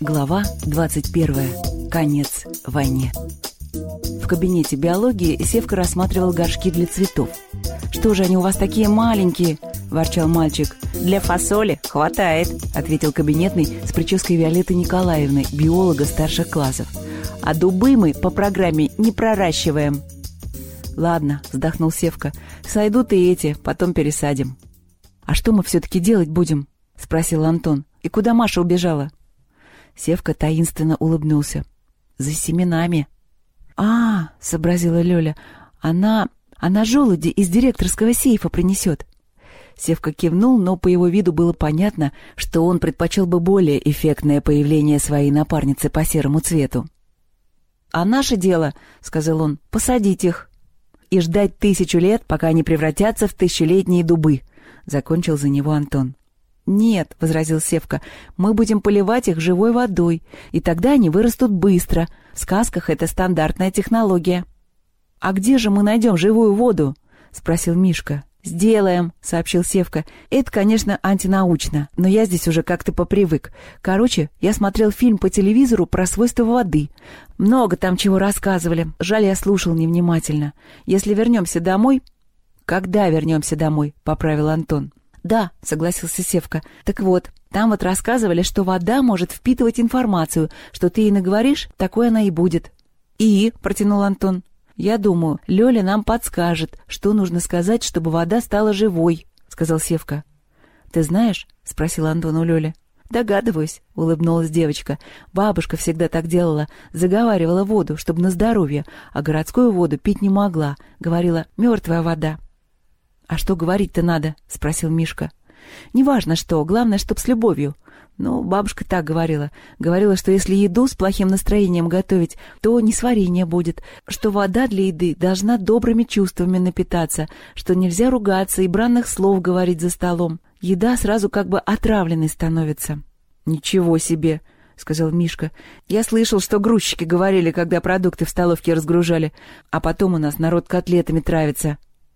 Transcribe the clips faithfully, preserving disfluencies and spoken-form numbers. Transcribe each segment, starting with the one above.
Глава двадцать первая. Конец войне. В кабинете биологии Севка рассматривал горшки для цветов. «Что же они у вас такие маленькие?» – ворчал мальчик. «Для фасоли хватает», – ответил кабинетный с прической Виолетты Николаевны, биолога старших классов. «А дубы мы по программе не проращиваем». «Ладно», – вздохнул Севка. «Сойдут и эти, потом пересадим». «А что мы все-таки делать будем?» – спросил Антон. «И куда Маша убежала?» Севка таинственно улыбнулся. «За семенами». «А, — сообразила Лёля, — она... она желуди из директорского сейфа принесет». Севка кивнул, но по его виду было понятно, что он предпочел бы более эффектное появление своей напарницы по серому цвету. «А наше дело, — сказал он, — посадить их и ждать тысячу лет, пока они превратятся в тысячелетние дубы», — закончил за него Антон. «Нет, — возразил Севка, — мы будем поливать их живой водой, и тогда они вырастут быстро. В сказках это стандартная технология». «А где же мы найдем живую воду?» — спросил Мишка. «Сделаем», — сообщил Севка. «Это, конечно, антинаучно, но я здесь уже как-то попривык. Короче, я смотрел фильм по телевизору про свойства воды. Много там чего рассказывали. Жаль, я слушал невнимательно. Если вернемся домой...» «Когда вернемся домой?» — поправил Антон. «Да», — согласился Севка. «Так вот, там вот рассказывали, что вода может впитывать информацию, что ты ей наговоришь, такой она и будет». «И?» — протянул Антон. «Я думаю, Лёля нам подскажет, что нужно сказать, чтобы вода стала живой», — сказал Севка. «Ты знаешь?» — спросил Антон у Лёли. «Догадываюсь», — улыбнулась девочка. «Бабушка всегда так делала, заговаривала воду, чтобы на здоровье, а городскую воду пить не могла. Говорила, мертвая вода». «А что говорить-то надо?» — спросил Мишка. «Неважно что, главное, чтоб с любовью». Ну, бабушка так говорила. Говорила, что если еду с плохим настроением готовить, то несварение будет, что вода для еды должна добрыми чувствами напитаться, что нельзя ругаться и бранных слов говорить за столом. Еда сразу как бы отравленной становится. «Ничего себе!» — сказал Мишка. «Я слышал, что грузчики говорили, когда продукты в столовке разгружали, а потом у нас народ котлетами травится».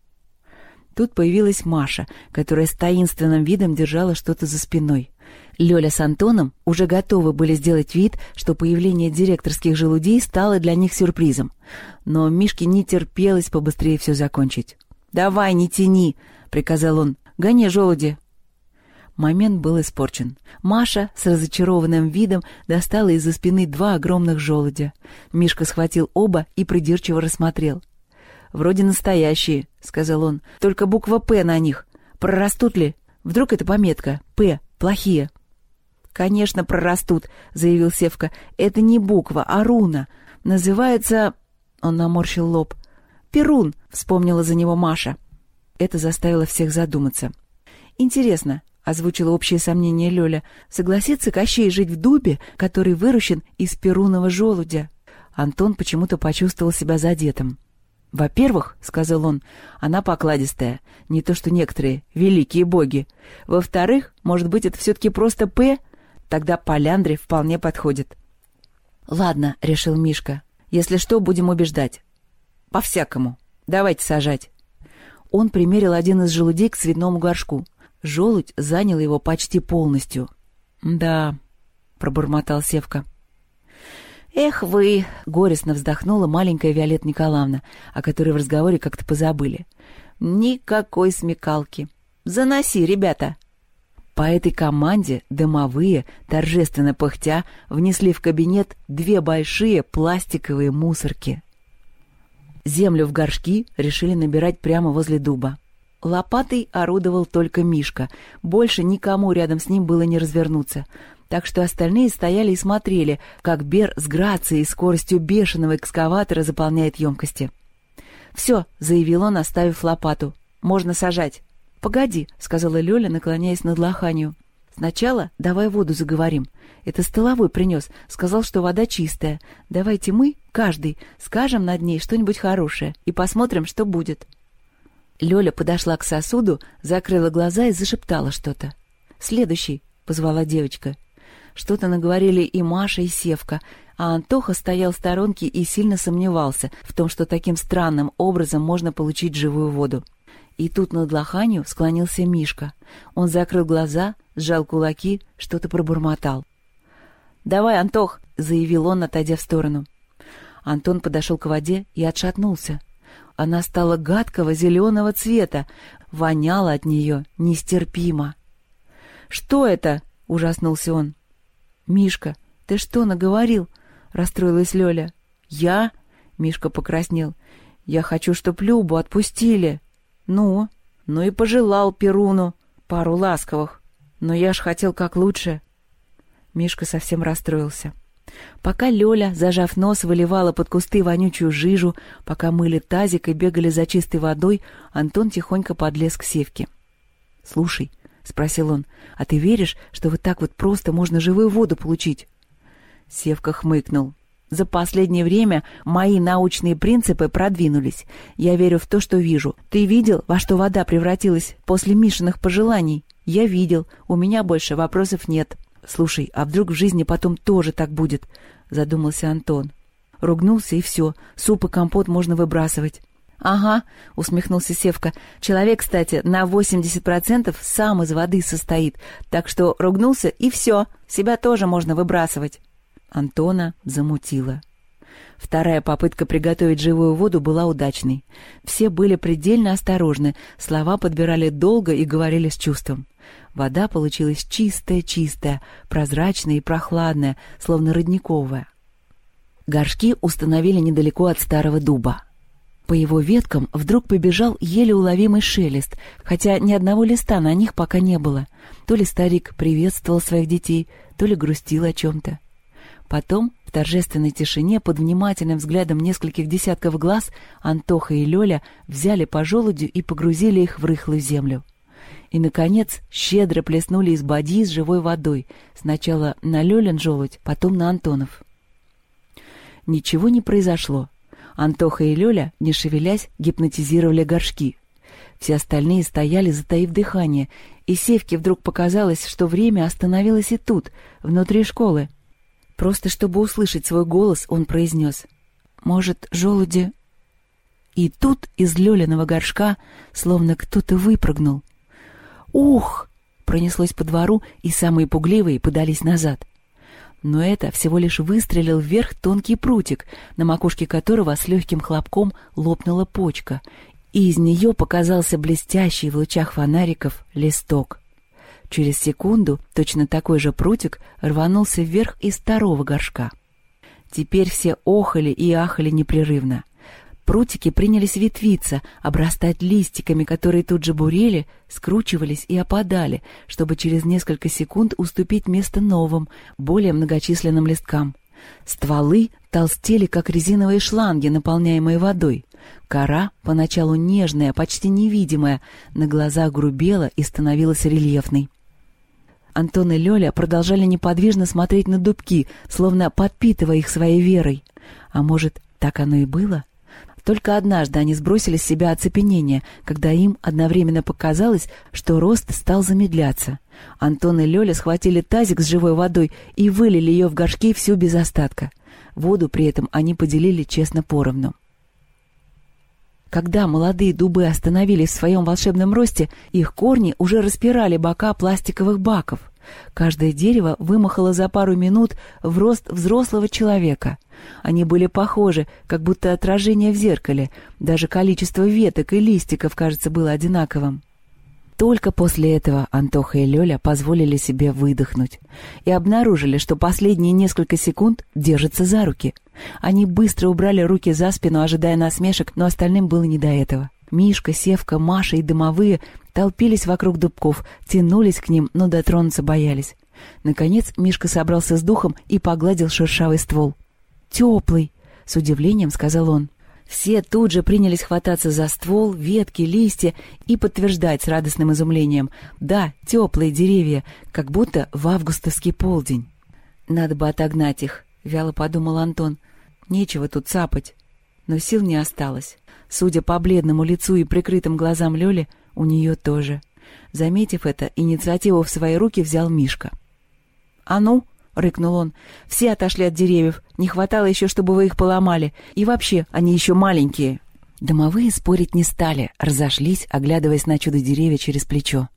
Тут появилась Маша, которая с таинственным видом держала что-то за спиной. Лёля с Антоном уже готовы были сделать вид, что появление директорских желудей стало для них сюрпризом. Но Мишке не терпелось побыстрее все закончить. «Давай, не тяни!» — приказал он. «Гони желуди!» Момент был испорчен. Маша с разочарованным видом достала из-за спины два огромных желудя. Мишка схватил оба и придирчиво рассмотрел. «Вроде настоящие», — сказал он, — «только буква «П» на них. Прорастут ли? Вдруг это пометка? П. Плохие». «Конечно, прорастут», — заявил Севка. «Это не буква, а руна. Называется...» Он наморщил лоб. «Перун», — вспомнила за него Маша. Это заставило всех задуматься. «Интересно», — озвучила общее сомнение Лёля, — «согласится Кощей жить в дубе, который выращен из перунного желудя?» Антон почему-то почувствовал себя задетым. «Во-первых, — сказал он, — она покладистая, не то что некоторые великие боги. Во-вторых, может быть, это все-таки просто «П», тогда Поляндре вполне подходит». «Ладно, — решил Мишка, — если что, будем убеждать. По-всякому. Давайте сажать». Он примерил один из желудей к цветному горшку. Желудь занял его почти полностью. «Да, — пробормотал Севка. «Эх вы!» — горестно вздохнула маленькая Виолетта Николаевна, о которой в разговоре как-то позабыли. «Никакой смекалки. Заноси, ребята!» По этой команде домовые, торжественно пыхтя, внесли в кабинет две большие пластиковые мусорки. Землю в горшки решили набирать прямо возле дуба. Лопатой орудовал только Мишка. Больше никому рядом с ним было не развернуться. Так что остальные стояли и смотрели, как Бер с грацией и скоростью бешеного экскаватора заполняет емкости. «Все», — заявил он, оставив лопату, — «можно сажать». «Погоди», — сказала Лёля, наклоняясь над лоханью. «Сначала давай воду заговорим. Это столовой принес, сказал, что вода чистая. Давайте мы, каждый, скажем над ней что-нибудь хорошее и посмотрим, что будет». Лёля подошла к сосуду, закрыла глаза и зашептала что-то. «Следующий», — позвала девочка. Что-то наговорили и Маша, и Севка, а Антоха стоял в сторонке и сильно сомневался в том, что таким странным образом можно получить живую воду. И тут над лоханью склонился Мишка. Он закрыл глаза, сжал кулаки, что-то пробормотал. «Давай, Антох!» — заявил он, отойдя в сторону. Антон подошел к воде и отшатнулся. Она стала гадкого зеленого цвета, воняла от нее нестерпимо. «Что это?» — ужаснулся он. «Мишка, ты что наговорил?» — расстроилась Лёля. «Я?» — Мишка покраснел. «Я хочу, чтоб Любу отпустили». «Ну?» «Ну и пожелал Перуну пару ласковых. Но я ж хотел как лучше». Мишка совсем расстроился. Пока Лёля, зажав нос, выливала под кусты вонючую жижу, пока мыли тазик и бегали за чистой водой, Антон тихонько подлез к Севке. «Слушай», — спросил он, — «а ты веришь, что вот так вот просто можно живую воду получить?» Севка хмыкнул. «За последнее время мои научные принципы продвинулись. Я верю в то, что вижу. Ты видел, во что вода превратилась после Мишиных пожеланий? Я видел. У меня больше вопросов нет». «Слушай, а вдруг в жизни потом тоже так будет?» — задумался Антон. Ругнулся, и все. Суп и компот можно выбрасывать. «Ага», — усмехнулся Севка. «Человек, кстати, на восемьдесят процентов сам из воды состоит. Так что ругнулся, и все. Себя тоже можно выбрасывать». Антона замутило. Вторая попытка приготовить живую воду была удачной. Все были предельно осторожны, слова подбирали долго и говорили с чувством. Вода получилась чистая-чистая, прозрачная и прохладная, словно родниковая. Горшки установили недалеко от старого дуба. По его веткам вдруг побежал еле уловимый шелест, хотя ни одного листа на них пока не было. То ли старик приветствовал своих детей, то ли грустил о чем-то. Потом, в торжественной тишине, под внимательным взглядом нескольких десятков глаз, Антоха и Лёля взяли по желудю и погрузили их в рыхлую землю. И, наконец, щедро плеснули из бадьи с живой водой, сначала на Лёлин желудь, потом на Антонов. Ничего не произошло. Антоха и Лёля, не шевелясь, гипнотизировали горшки. Все остальные стояли, затаив дыхание, и Севке вдруг показалось, что время остановилось и тут, внутри школы. Просто чтобы услышать свой голос, он произнес: «Может, желуди...» И тут из Лёлиного горшка словно кто-то выпрыгнул. «Ух!» — пронеслось по двору, и самые пугливые подались назад. Но это всего лишь выстрелил вверх тонкий прутик, на макушке которого с легким хлопком лопнула почка, и из нее показался блестящий в лучах фонариков листок. Через секунду точно такой же прутик рванулся вверх из второго горшка. Теперь все охали и ахали непрерывно. Прутики принялись ветвиться, обрастать листиками, которые тут же бурели, скручивались и опадали, чтобы через несколько секунд уступить место новым, более многочисленным листкам. Стволы толстели, как резиновые шланги, наполняемые водой. Кора, поначалу нежная, почти невидимая, на глазах грубела и становилась рельефной. Антон и Лёля продолжали неподвижно смотреть на дубки, словно подпитывая их своей верой. А может, так оно и было? Только однажды они сбросили с себя оцепенение, когда им одновременно показалось, что рост стал замедляться. Антон и Лёля схватили тазик с живой водой и вылили ее в горшки всю без остатка. Воду при этом они поделили честно поровну. Когда молодые дубы остановились в своем волшебном росте, их корни уже распирали бока пластиковых баков. Каждое дерево вымахало за пару минут в рост взрослого человека. Они были похожи, как будто отражение в зеркале. Даже количество веток и листиков, кажется, было одинаковым. Только после этого Антоха и Лёля позволили себе выдохнуть и обнаружили, что последние несколько секунд держатся за руки. Они быстро убрали руки за спину, ожидая насмешек, но остальным было не до этого. Мишка, Севка, Маша и домовые толпились вокруг дубков, тянулись к ним, но дотронуться боялись. Наконец Мишка собрался с духом и погладил шершавый ствол. «Теплый!» — с удивлением сказал он. Все тут же принялись хвататься за ствол, ветки, листья и подтверждать с радостным изумлением: да, теплые деревья, как будто в августовский полдень. «Надо бы отогнать их», — вяло подумал Антон. «Нечего тут цапать». Но сил не осталось. Судя по бледному лицу и прикрытым глазам Лёли, у нее тоже. Заметив это, инициативу в свои руки взял Мишка. «А ну!» — рыкнул он. «Все отошли от деревьев. Не хватало еще, чтобы вы их поломали. И вообще, они еще маленькие». Домовые спорить не стали, разошлись, оглядываясь на чудо-деревья через плечо.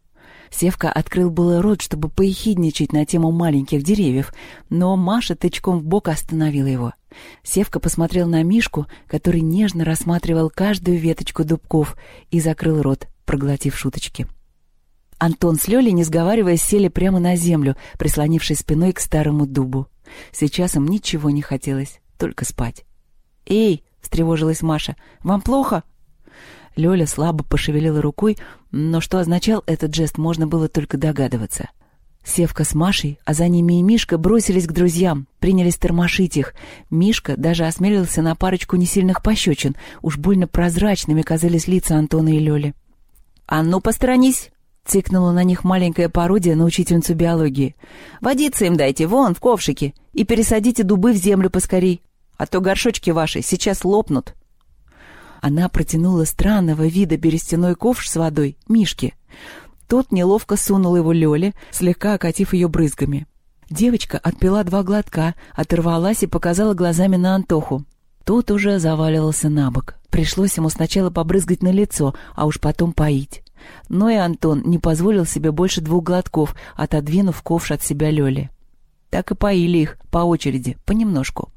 Севка открыл было рот, чтобы поехидничать на тему маленьких деревьев, но Маша тычком в бок остановила его. Севка посмотрел на Мишку, который нежно рассматривал каждую веточку дубков, и закрыл рот, проглотив шуточки. Антон с Лёлей, не сговариваясь, сели прямо на землю, прислонившись спиной к старому дубу. Сейчас им ничего не хотелось, только спать. «Эй!» — встревожилась Маша. «Вам плохо?» Лёля слабо пошевелила рукой, но что означал этот жест, можно было только догадываться. Севка с Машей, а за ними и Мишка бросились к друзьям, принялись тормошить их. Мишка даже осмелился на парочку несильных пощечин, уж больно прозрачными казались лица Антона и Лёли. «А ну, посторонись!» — цикнула на них маленькая пародия на учительницу биологии. «Водицы им дайте, вон, в ковшике, и пересадите дубы в землю поскорей, а то горшочки ваши сейчас лопнут». Она протянула странного вида берестяной ковш с водой Мишке. Тот неловко сунул его Лёле, слегка окатив ее брызгами. Девочка отпила два глотка, оторвалась и показала глазами на Антоху. Тот уже заваливался на бок. Пришлось ему сначала побрызгать на лицо, а уж потом поить. Но и Антон не позволил себе больше двух глотков, отодвинув ковш от себя Лёле. Так и поили их по очереди, понемножку.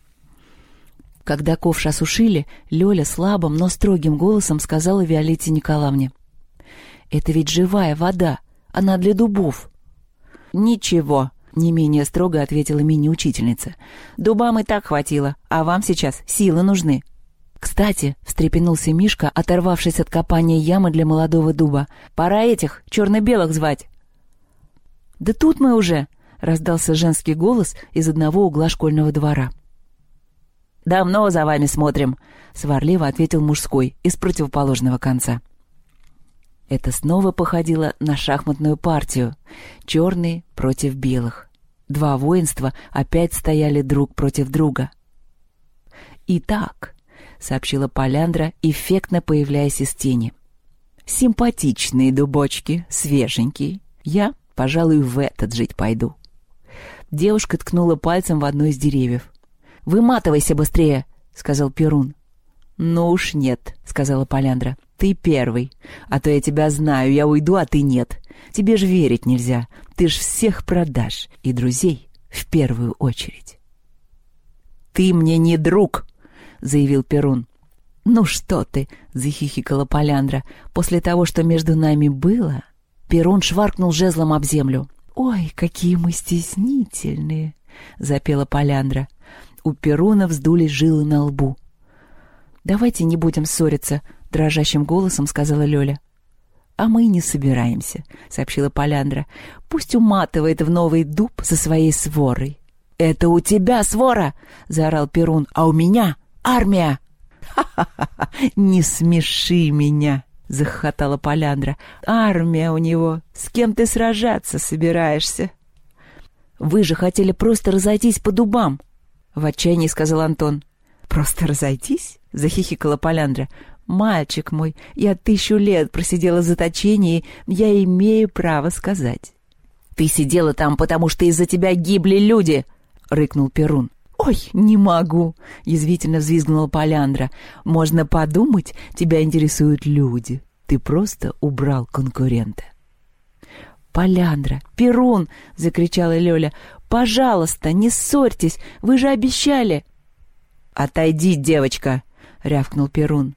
Когда ковш осушили, Лёля слабым, но строгим голосом сказала Виолетте Николаевне: «Это ведь живая вода, она для дубов». «Ничего», — не менее строго ответила мини-учительница. «Дубам и так хватило, а вам сейчас силы нужны». «Кстати», — встрепенулся Мишка, оторвавшись от копания ямы для молодого дуба, «пора этих черно-белых звать». «Да тут мы уже», — раздался женский голос из одного угла школьного двора. «Давно за вами смотрим», — сварливо ответил мужской из противоположного конца. Это снова походило на шахматную партию. Черные против белых. Два воинства опять стояли друг против друга. «Итак», — сообщила Поляндра, эффектно появляясь из тени. «Симпатичные дубочки, свеженькие. Я, пожалуй, в этот жить пойду». Девушка ткнула пальцем в одно из деревьев. «Выматывайся быстрее», — сказал Перун. «Ну уж нет», — сказала Поляндра. «Ты первый. А то я тебя знаю, я уйду, а ты нет. Тебе ж верить нельзя. Ты ж всех продашь. И друзей в первую очередь». «Ты мне не друг», — заявил Перун. «Ну что ты», — захихикала Поляндра. «После того, что между нами было...» Перун шваркнул жезлом об землю. «Ой, какие мы стеснительные», — запела Поляндра. У Перуна вздулись жилы на лбу. «Давайте не будем ссориться», — дрожащим голосом сказала Лёля. «А мы не собираемся», — сообщила Поляндра. «Пусть уматывает в новый дуб со своей сворой». «Это у тебя свора!» — заорал Перун. «А у меня армия!» «Ха-ха-ха! Не смеши меня!» — захохотала Поляндра. «Армия у него! С кем ты сражаться собираешься?» «Вы же хотели просто разойтись по дубам!» — в отчаянии сказал Антон. «Просто разойтись?» — захихикала Поляндра. «Мальчик мой, я тысячу лет просидела в заточении, я имею право сказать». «Ты сидела там, потому что из-за тебя гибли люди!» — рыкнул Перун. «Ой, не могу!» — язвительно взвизгнула Поляндра. «Можно подумать, тебя интересуют люди. Ты просто убрал конкурента». «Поляндра! Перун!» — закричала Лёля. «Пожалуйста, не ссорьтесь! Вы же обещали!» «Отойди, девочка!» — рявкнул Перун.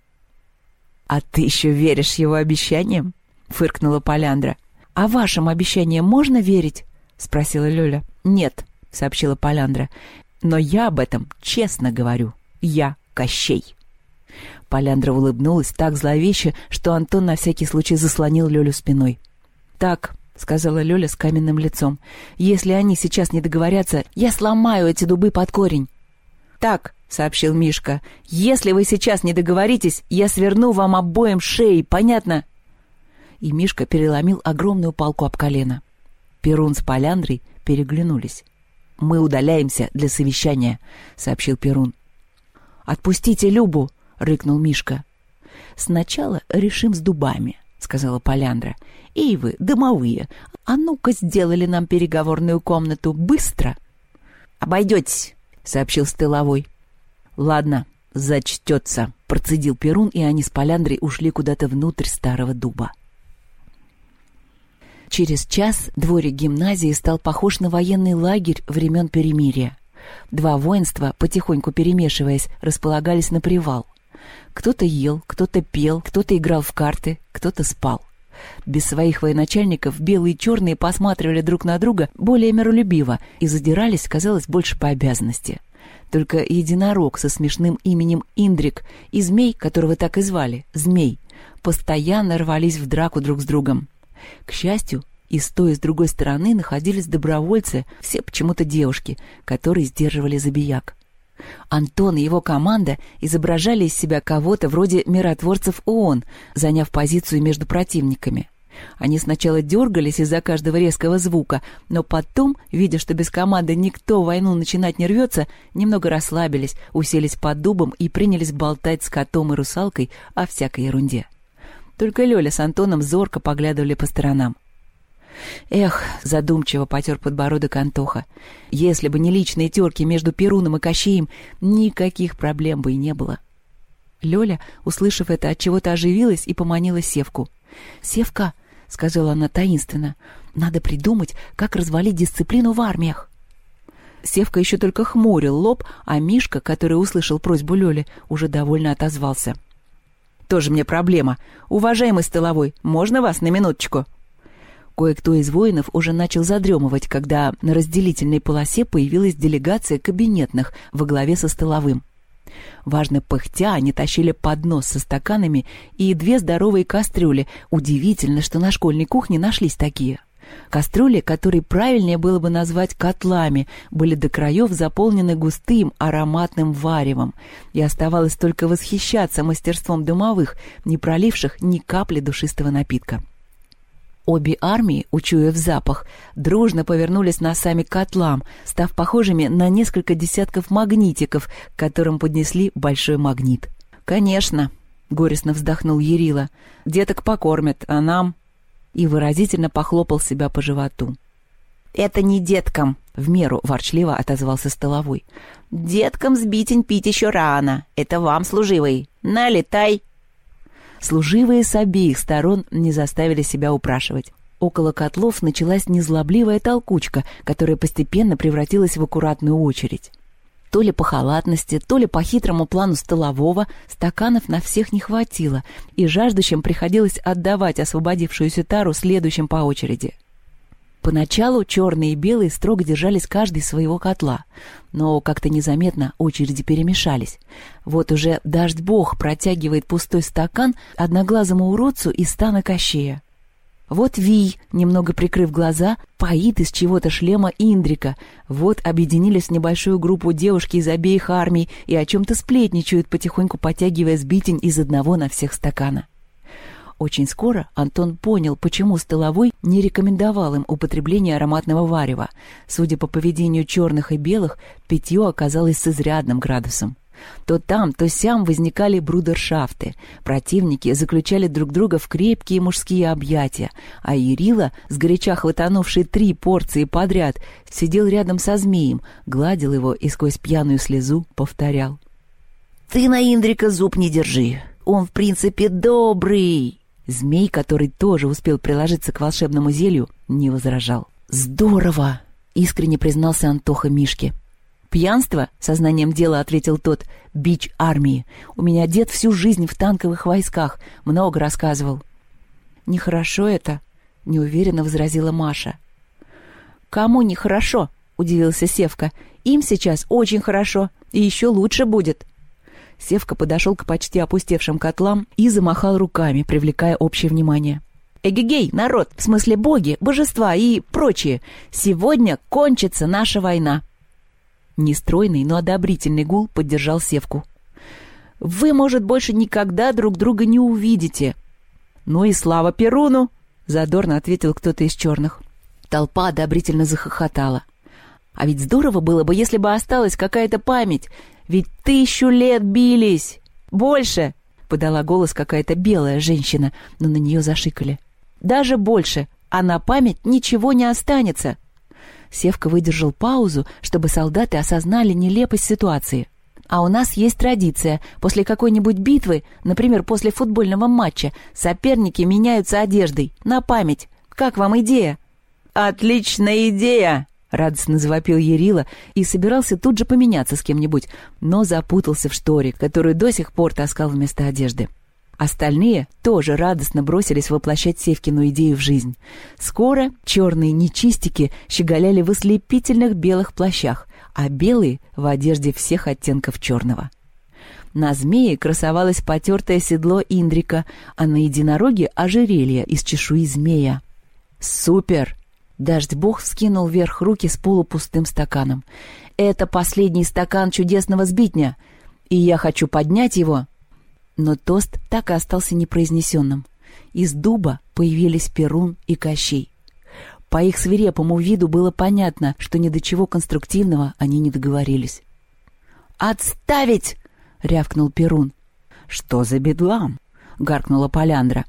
«А ты еще веришь его обещаниям?» — фыркнула Поляндра. «А вашим обещаниям можно верить?» — спросила Лёля. «Нет», — сообщила Поляндра. «Но я об этом честно говорю. Я Кощей». Поляндра улыбнулась так зловеще, что Антон на всякий случай заслонил Лёлю спиной. «Так», — сказала Лёля с каменным лицом, — «если они сейчас не договорятся, я сломаю эти дубы под корень». «Так», — сообщил Мишка, — «если вы сейчас не договоритесь, я сверну вам обоим шеи, понятно?» И Мишка переломил огромную палку об колено. Перун с Поляндрой переглянулись. «Мы удаляемся для совещания», — сообщил Перун. «Отпустите Любу», — рыкнул Мишка. «Сначала решим с дубами», — сказала Поляндра. «Эй вы, домовые, а ну-ка сделали нам переговорную комнату быстро». «Обойдетесь», — сообщил Стыловой. «Ладно, зачтется», — процедил Перун, и они с Поляндрой ушли куда-то внутрь старого дуба. Через час дворик гимназии стал похож на военный лагерь времен перемирия. Два воинства, потихоньку перемешиваясь, располагались на привал. Кто-то ел, кто-то пел, кто-то играл в карты, кто-то спал. Без своих военачальников белые и черные посматривали друг на друга более миролюбиво и задирались, казалось, больше по обязанности. Только единорог со смешным именем Индрик и змей, которого так и звали, Змей, постоянно рвались в драку друг с другом. К счастью, и с той, и с другой стороны находились добровольцы, все почему-то девушки, которые сдерживали забияк. Антон и его команда изображали из себя кого-то вроде миротворцев ООН, заняв позицию между противниками. Они сначала дергались из-за каждого резкого звука, но потом, видя, что без команды никто войну начинать не рвется, немного расслабились, уселись под дубом и принялись болтать с котом и русалкой о всякой ерунде. Только Лёля с Антоном зорко поглядывали по сторонам. «Эх», — задумчиво потер подбородок Антоха, — «если бы не личные терки между Перуном и Кощеем, никаких проблем бы и не было». Лёля, услышав это, отчего-то оживилась и поманила Севку. «Севка», — сказала она таинственно, — «надо придумать, как развалить дисциплину в армиях». Севка еще только хмурил лоб, а Мишка, который услышал просьбу Лёли, уже довольно отозвался. «Тоже мне проблема. Уважаемый столовой, можно вас на минуточку?» Кое-кто из воинов уже начал задремывать, когда на разделительной полосе появилась делегация кабинетных во главе со столовым. Важно пыхтя, они тащили поднос со стаканами и две здоровые кастрюли. Удивительно, что на школьной кухне нашлись такие. Кастрюли, которые правильнее было бы назвать котлами, были до краев заполнены густым ароматным варевом, и оставалось только восхищаться мастерством домовых, не проливших ни капли душистого напитка. Обе армии, учуяв запах, дружно повернулись носами к котлам, став похожими на несколько десятков магнитиков, к которым поднесли большой магнит. «Конечно», — горестно вздохнул Ярила, — «деток покормят, а нам...» И выразительно похлопал себя по животу. «Это не деткам», — в меру ворчливо отозвался столовой. «Деткам сбитень пить еще рано. Это вам, служивый. Налетай». Служивые с обеих сторон не заставили себя упрашивать. Около котлов началась незлобливая толкучка, которая постепенно превратилась в аккуратную очередь. То ли по халатности, то ли по хитрому плану столового стаканов на всех не хватило, и жаждущим приходилось отдавать освободившуюся тару следующим по очереди. Поначалу черные и белые строго держались каждый своего котла, но как-то незаметно очереди перемешались. Вот уже дождь-бог протягивает пустой стакан одноглазому уродцу из стана Кощея. Вот Вий, немного прикрыв глаза, поит из чего-то шлема Индрика. Вот объединились в небольшую группу девушки из обеих армий и о чем-то сплетничают, потихоньку потягивая сбитень из одного на всех стакана. Очень скоро Антон понял, почему столовой не рекомендовал им употребление ароматного варева. Судя по поведению черных и белых, питье оказалось с изрядным градусом. То там, то сям возникали брудершафты. Противники заключали друг друга в крепкие мужские объятия, а Ярила, сгоряча хватанувший три порции подряд, сидел рядом со змеем, гладил его и сквозь пьяную слезу повторял: «Ты на Индрика зуб не держи, он в принципе добрый». Змей, который тоже успел приложиться к волшебному зелью, не возражал. «Здорово!» — искренне признался Антоха Мишке. «Пьянство?» — сознанием дела ответил тот. «Бич армии. У меня дед всю жизнь в танковых войсках. Много рассказывал». «Нехорошо это», — неуверенно возразила Маша. «Кому нехорошо?» — удивился Севка. «Им сейчас очень хорошо, и еще лучше будет». Севка подошел к почти опустевшим котлам и замахал руками, привлекая общее внимание. «Эгегей, народ, в смысле боги, божества и прочие, сегодня кончится наша война!» Нестройный, но одобрительный гул поддержал Севку. «Вы, может, больше никогда друг друга не увидите!» «Ну и слава Перуну!» — задорно ответил кто-то из черных. Толпа одобрительно захохотала. «А ведь здорово было бы, если бы осталась какая-то память! Ведь тысячу лет бились! Больше!» — подала голос какая-то белая женщина, но на нее зашикали. «Даже больше! А на память ничего не останется!» Севка выдержал паузу, чтобы солдаты осознали нелепость ситуации. «А у нас есть традиция. После какой-нибудь битвы, например, после футбольного матча, соперники меняются одеждой. На память. Как вам идея?» «Отличная идея!» — радостно завопил Ярила и собирался тут же поменяться с кем-нибудь, но запутался в шторе, которую до сих пор таскал вместо одежды. Остальные тоже радостно бросились воплощать Севкину идею в жизнь. Скоро черные нечистики щеголяли в ослепительных белых плащах, а белые — в одежде всех оттенков черного. На змее красовалось потертое седло Индрика, а на единороге — ожерелье из чешуи змея. «Супер!» — Дождь-бог вскинул вверх руки с полупустым стаканом. «Это последний стакан чудесного сбитня, и я хочу поднять его...» Но тост так и остался непроизнесенным. Из дуба появились Перун и Кощей. По их свирепому виду было понятно, что ни до чего конструктивного они не договорились. «Отставить!» — рявкнул Перун. «Что за бедлам?» — гаркнула Поляндра.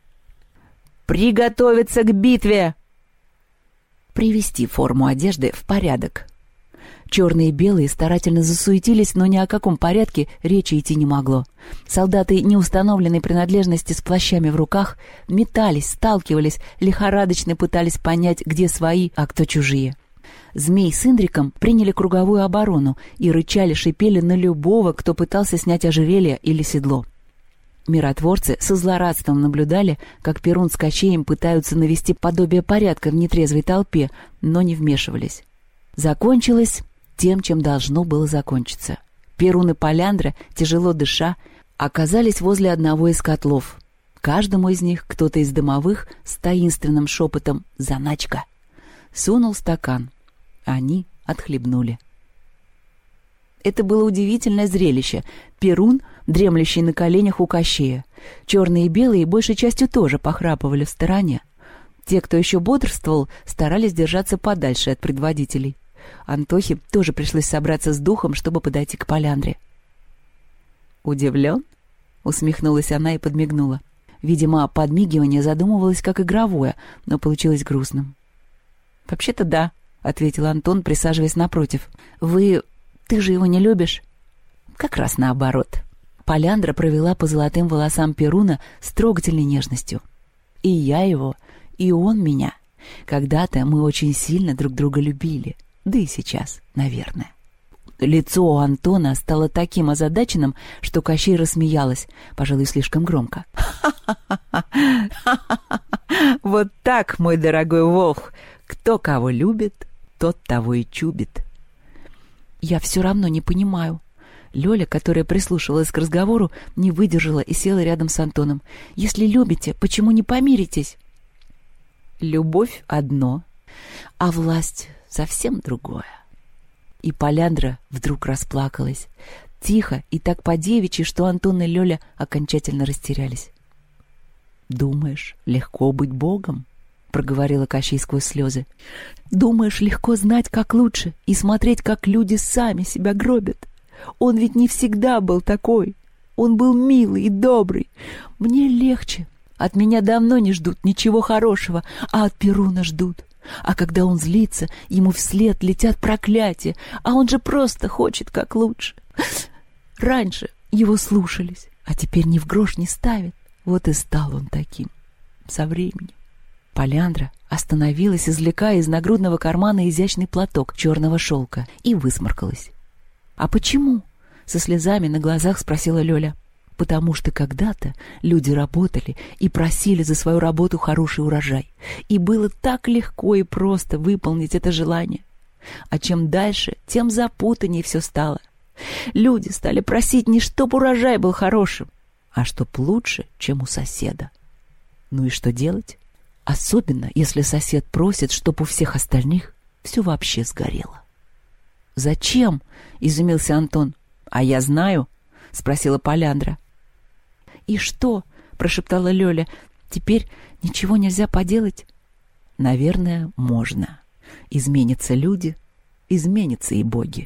«Приготовиться к битве!» Привести форму одежды в порядок. Черные и белые старательно засуетились, но ни о каком порядке речи идти не могло. Солдаты неустановленной принадлежности с плащами в руках метались, сталкивались, лихорадочно пытались понять, где свои, а кто чужие. Змей с Индриком приняли круговую оборону и рычали-шипели на любого, кто пытался снять ожерелье или седло. Миротворцы со злорадством наблюдали, как Перун с Кощеем пытаются навести подобие порядка в нетрезвой толпе, но не вмешивались. Закончилось тем, чем должно было закончиться. Перун и Поляндра, тяжело дыша, оказались возле одного из котлов. Каждому из них кто-то из домовых с таинственным шепотом «Заначка!» сунул стакан. Они отхлебнули. Это было удивительное зрелище. Перун, дремлющий на коленях у Кощея. Черные и белые большей частью тоже похрапывали в стороне. Те, кто еще бодрствовал, старались держаться подальше от предводителей. Антохе тоже пришлось собраться с духом, чтобы подойти к Поляндре. «Удивлен?» — усмехнулась она и подмигнула. Видимо, подмигивание задумывалось как игровое, но получилось грустным. «Вообще-то да», — ответил Антон, присаживаясь напротив. «Вы... ты же его не любишь?» «Как раз наоборот». Поляндра провела по золотым волосам Перуна с трогательной нежностью. «И я его, и он меня. Когда-то мы очень сильно друг друга любили. Да и сейчас, наверное». Лицо у Антона стало таким озадаченным, что Кощей рассмеялась, пожалуй, слишком громко. «Вот так, мой дорогой волк, кто кого любит, тот того и чубит». «Я все равно не понимаю». Лёля, которая прислушивалась к разговору, не выдержала и села рядом с Антоном. «Если любите, почему не помиритесь?» «Любовь — одно, а власть — совсем другое». И Поляндра вдруг расплакалась. Тихо и так по-девичьи, что Антон и Лёля окончательно растерялись. «Думаешь, легко быть богом?» — проговорила Кощей сквозь слезы. «Думаешь, легко знать, как лучше, и смотреть, как люди сами себя гробят? Он ведь не всегда был такой. Он был милый и добрый. Мне легче. От меня давно не ждут ничего хорошего, а от Перуна ждут. А когда он злится, ему вслед летят проклятия, а он же просто хочет как лучше. Раньше его слушались, а теперь ни в грош не ставят. Вот и стал он таким. Со временем». Поляндра остановилась, извлекая из нагрудного кармана изящный платок черного шелка, и высморкалась. «А почему?» — со слезами на глазах спросила Лёля. «Потому что когда-то люди работали и просили за свою работу хороший урожай. И было так легко и просто выполнить это желание. А чем дальше, тем запутаннее все стало. Люди стали просить не чтоб урожай был хорошим, а чтоб лучше, чем у соседа. Ну и что делать? Особенно, если сосед просит, чтоб у всех остальных все вообще сгорело». «Зачем?» — изумился Антон. «А я знаю», — спросила Поляндра. «И что?» — прошептала Лёля. «Теперь ничего нельзя поделать?» «Наверное, можно. Изменятся люди, изменятся и боги».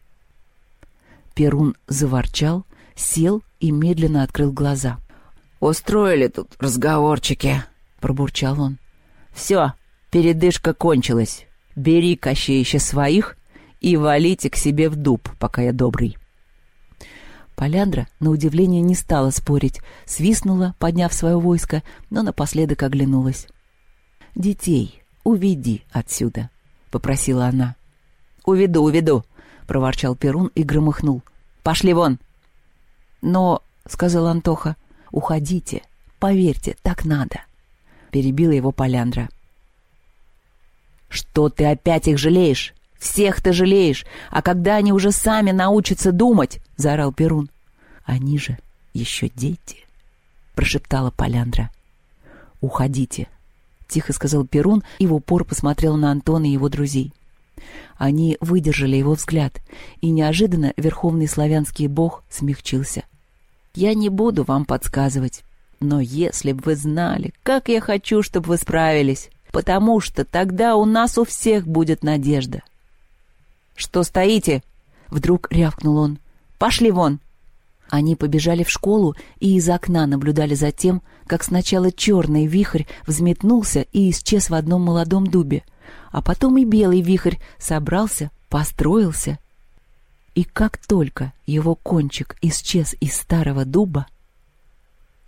Перун заворчал, сел и медленно открыл глаза. «Устроили тут разговорчики», — пробурчал он. «Все, передышка кончилась. Бери, Кощеища, своих и валите к себе в дуб, пока я добрый». Поляндра, на удивление, не стала спорить, свистнула, подняв свое войско, но напоследок оглянулась. «Детей уведи отсюда», — попросила она. «Уведу, уведу», — проворчал Перун и громыхнул. «Пошли вон!» «Но», — сказал Антоха, — «уходите, поверьте, так надо», — перебила его Поляндра. «Что ты опять их жалеешь? Всех ты жалеешь, а когда они уже сами научатся думать», — заорал Перун. «Они же еще дети», — прошептала Поляндра. «Уходите», — тихо сказал Перун и в упор посмотрел на Антона и его друзей. Они выдержали его взгляд, и неожиданно верховный славянский бог смягчился. «Я не буду вам подсказывать, но если бы вы знали, как я хочу, чтобы вы справились, потому что тогда у нас у всех будет надежда». «Что стоите?» — вдруг рявкнул он. «Пошли вон!» Они побежали в школу и из окна наблюдали за тем, как сначала черный вихрь взметнулся и исчез в одном молодом дубе, а потом и белый вихрь собрался, построился. И как только его кончик исчез из старого дуба,